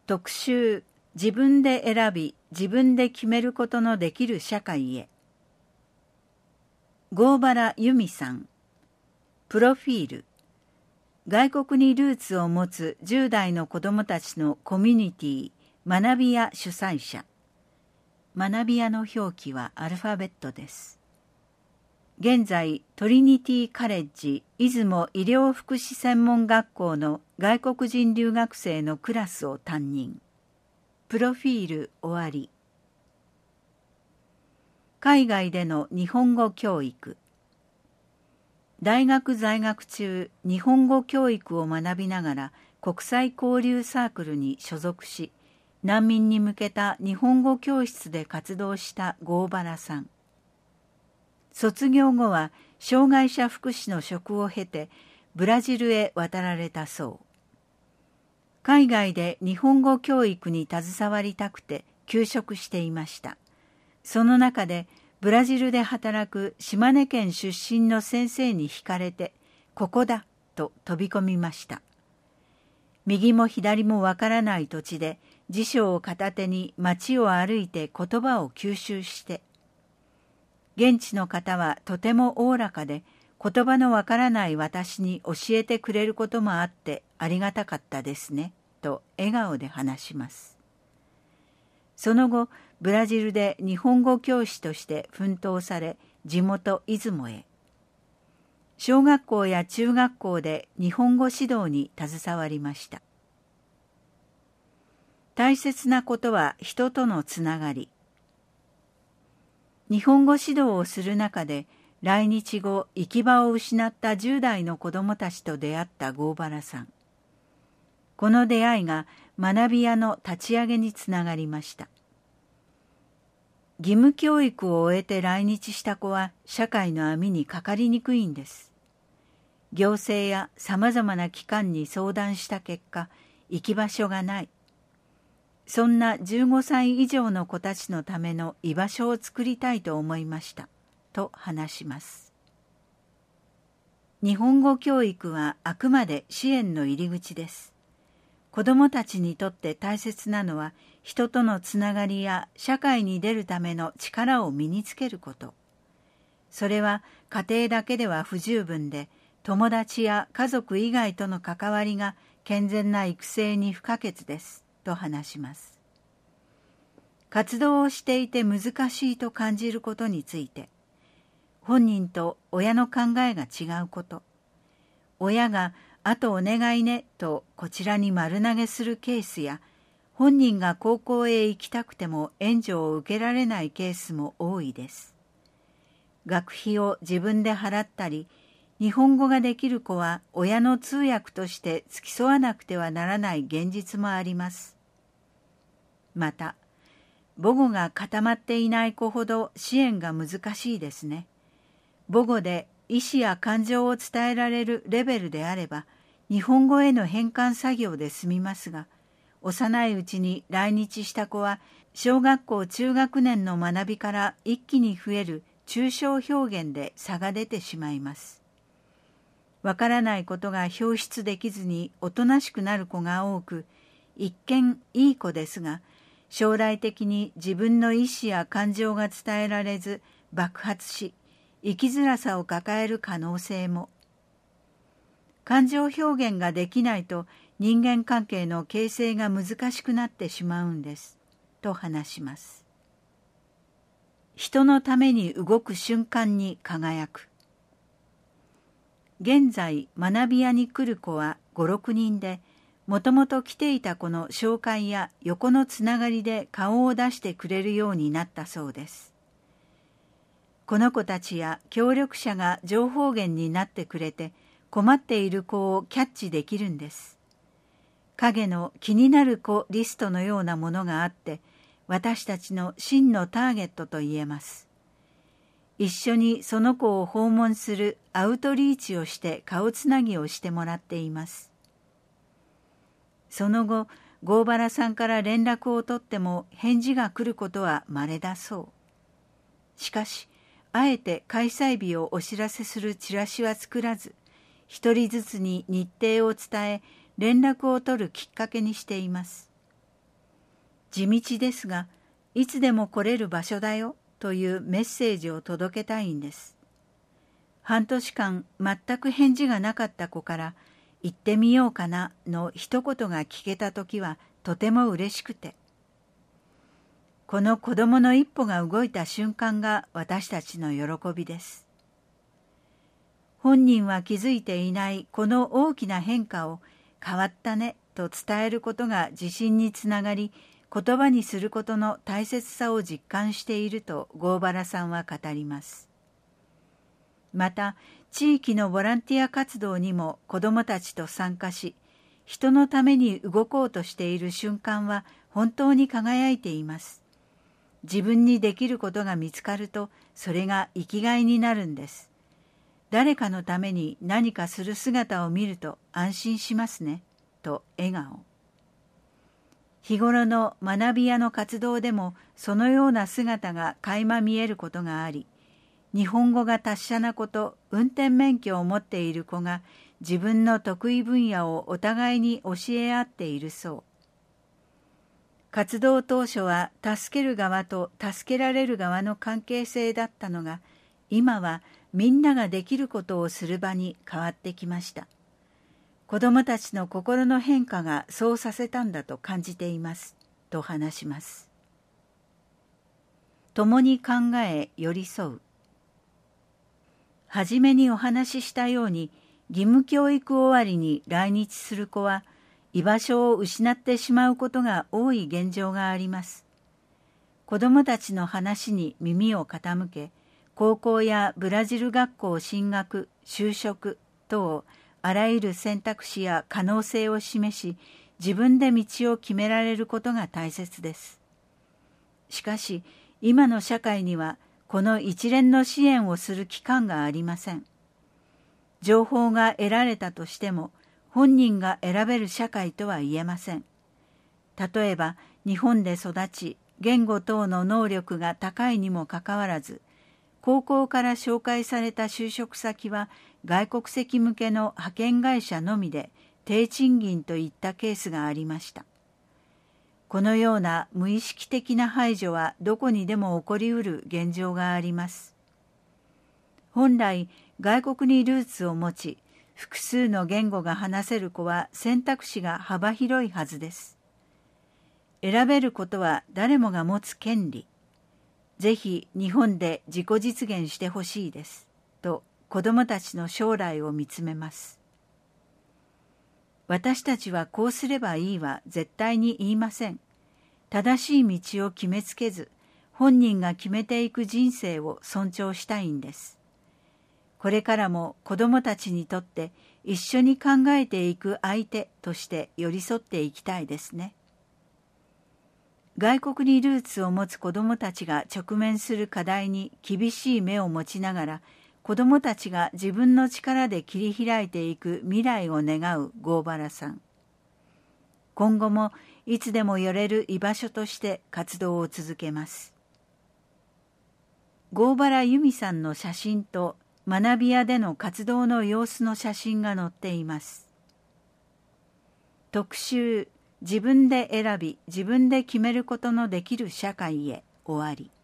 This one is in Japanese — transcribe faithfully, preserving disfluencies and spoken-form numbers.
特集、自分で選び、自分で決めることのできる社会へ。郷原由美さん。プロフィール。外国にルーツを持つじゅう代の子どもたちのコミュニティ、学び屋主催者。学び屋の表記はアルファベットです。現在、トリニティカレッジ出雲医療福祉専門学校の外国人留学生のクラスを担任。プロフィール終わり。海外での日本語教育。大学在学中、日本語教育を学びながら国際交流サークルに所属し、難民に向けた日本語教室で活動した郷原さん。卒業後は障害者福祉の職を経てブラジルへ渡られたそう。海外で日本語教育に携わりたくて休職していました。その中でブラジルで働く島根県出身の先生に惹かれて、ここだと飛び込みました。右も左もわからない土地で辞書を片手に街を歩いて言葉を吸収して、現地の方はとてもおおらかで、言葉のわからない私に教えてくれることもあってありがたかったですね、と笑顔で話します。その後、ブラジルで日本語教師として奮闘され、地元出雲へ。小学校や中学校で日本語指導に携わりました。大切なことは人とのつながり。日本語指導をする中で、来日後行き場を失ったじゅう代の子どもたちと出会った郷原さん。この出会いが学び屋の立ち上げにつながりました。義務教育を終えて来日した子は社会の網にかかりにくいんです。行政やさまざまな機関に相談した結果、行き場所がない。そんなじゅうごさい以上の子たちのための居場所を作りたいと思いました、と話します。日本語教育はあくまで支援の入り口です。子どもたちにとって大切なのは、人とのつながりや社会に出るための力を身につけること。それは家庭だけでは不十分で、友達や家族以外との関わりが健全な育成に不可欠です、と話します。活動をしていて難しいと感じることについて、本人と親の考えが違うこと、親があとお願いねとこちらに丸投げするケースや、本人が高校へ行きたくても援助を受けられないケースも多いです。学費を自分で払ったり、日本語ができる子は親の通訳として付き添わなくてはならない現実もあります。また、母語が固まっていない子ほど支援が難しいですね。母語で意思や感情を伝えられるレベルであれば、日本語への変換作業で済みますが、幼いうちに来日した子は、小学校中学年の学びから一気に増える抽象表現で差が出てしまいます。わからないことが表出できずにおとなしくなる子が多く、一見いい子ですが、将来的に自分の意思や感情が伝えられず爆発し、生きづらさを抱える可能性も。感情表現ができないと人間関係の形成が難しくなってしまうんです、と話します。人のために動く瞬間に輝く。現在学び屋に来る子はご、ろくにんで、もともと来ていた子の紹介や横のつながりで顔を出してくれるようになったそうです。この子たちや協力者が情報源になってくれて、困っている子をキャッチできるんです。影の気になる子リストのようなものがあって、私たちの真のターゲットと言えます。一緒にその子を訪問するアウトリーチをして顔つなぎをしてもらっています。その後、郷原さんから連絡を取っても返事が来ることは稀だそう。しかし、あえて開催日をお知らせするチラシは作らず、一人ずつに日程を伝え、連絡を取るきっかけにしています。 地道ですが、いつでも来れる場所だよというメッセージを届けたいんです。半年間全く返事がなかった子から行ってみようかなの一言が聞けたときはとても嬉しくて、この子供の一歩が動いた瞬間が私たちの喜びです。本人は気づいていないこの大きな変化を変わったねと伝えることが自信につながり、言葉にすることの大切さを実感しているとゴーバラさんは語ります。また、地域のボランティア活動にも子どもたちと参加し、人のために動こうとしている瞬間は本当に輝いています。自分にできることが見つかると、それが生きがいになるんです。誰かのために何かする姿を見ると安心しますね、と笑顔。日頃の学び屋の活動でもそのような姿が垣間見えることがあり、日本語が達者な子と運転免許を持っている子が自分の得意分野をお互いに教え合っているそう。活動当初は助ける側と助けられる側の関係性だったのが、今はみんなができることをする場に変わってきました。子どもたちの心の変化がそうさせたんだと感じています、と話します。共に考え寄り添う。はじめにお話ししたように、義務教育終わりに来日する子は、居場所を失ってしまうことが多い現状があります。子どもたちの話に耳を傾け、高校やブラジル学校進学、就職等、あらゆる選択肢や可能性を示し、自分で道を決められることが大切です。しかし、今の社会には、この一連の支援をする機関がありません。情報が得られたとしても、本人が選べる社会とは言えません。例えば、日本で育ち、言語等の能力が高いにもかかわらず、高校から紹介された就職先は外国籍向けの派遣会社のみで低賃金といったケースがありました。このような無意識的な排除はどこにでも起こりうる現状があります。本来、外国にルーツを持ち、複数の言語が話せる子は選択肢が幅広いはずです。選べることは誰もが持つ権利。ぜひ日本で自己実現してほしいです。と子どもたちの将来を見つめます。私たちはこうすればいいは絶対に言いません。正しい道を決めつけず、本人が決めていく人生を尊重したいんです。これからも子どもたちにとって一緒に考えていく相手として寄り添っていきたいですね。外国にルーツを持つ子どもたちが直面する課題に厳しい目を持ちながら、子どもたちが自分の力で切り開いていく未来を願うゴーバラさん。今後もいつでも寄れる居場所として活動を続けます。ゴーバラユミさんの写真と学び屋での活動の様子の写真が載っています。特集、自分で選び、自分で決めることのできる社会へ終わり。